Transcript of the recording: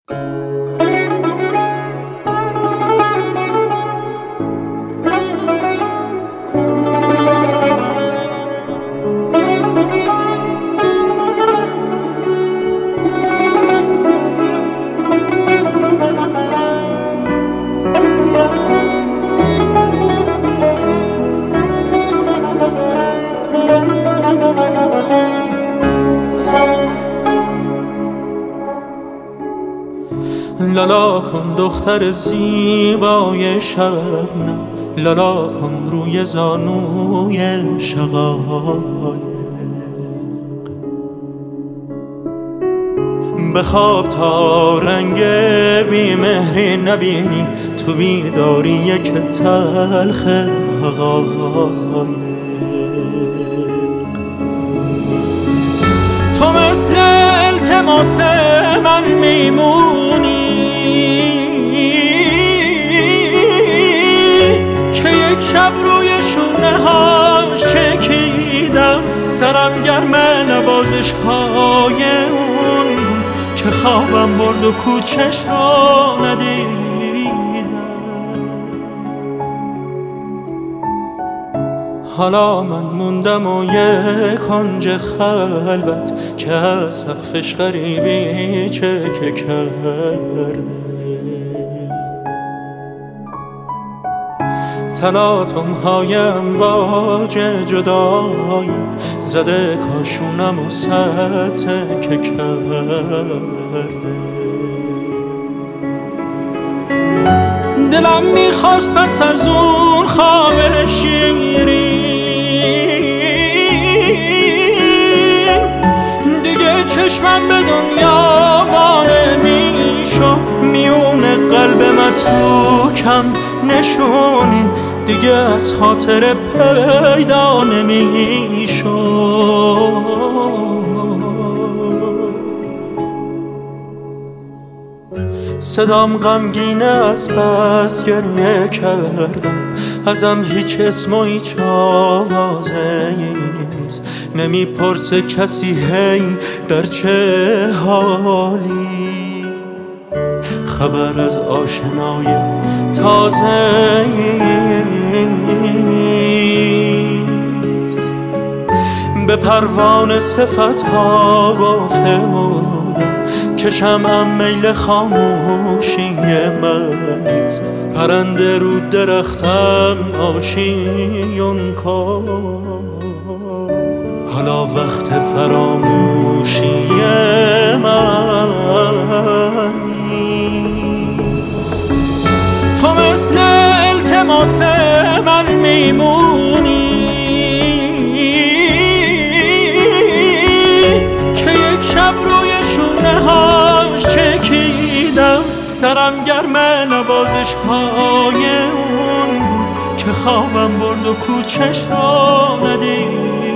لالا کن دختر زیبای شبنم، لالا کن روی زانوی شقایق. بخواب تا رنگ بیمهری نبینی، تو بیداری یک تلخ حقایق. تو مثل التماس من میمونی که یک شب روی شونه هاش چکیدم، سرم گرم نوازش های اون بود که خوابم برد و کوچش رو ندیدم. حالا من موندم و یک کنج خلوت که از سقفش غریبی چکه کرده. تلاطم های امواج جدایی زده کاشونم و سطح که کرده. دلم میخواست پس از اون خواب شیرین دیگه چشمم به دنیا وانه میشو، میونه قلب متروکم نشونی دیگه از خاطر پیدا نمیشو. صدام غمگینه از بس گریه کردم، ازم هیچ اسم و هیچ آوازه‌ای نیست. نمیپرسه کسی هی در چه حالی، خبر از آشنای تازه‌ای نیست. به پروانه صفت‌ها گفته بودم که شمعم میل خاموشی من نیست. پرنده رو درختم آشیون کن، حالا وقت فراموشی من نیست. تو مثل التماس من میمونی که یک شب روی شونه هاش چکیدم، سرم گرم نوازش های اون بود که خوابم برد و کوچش رو ندید.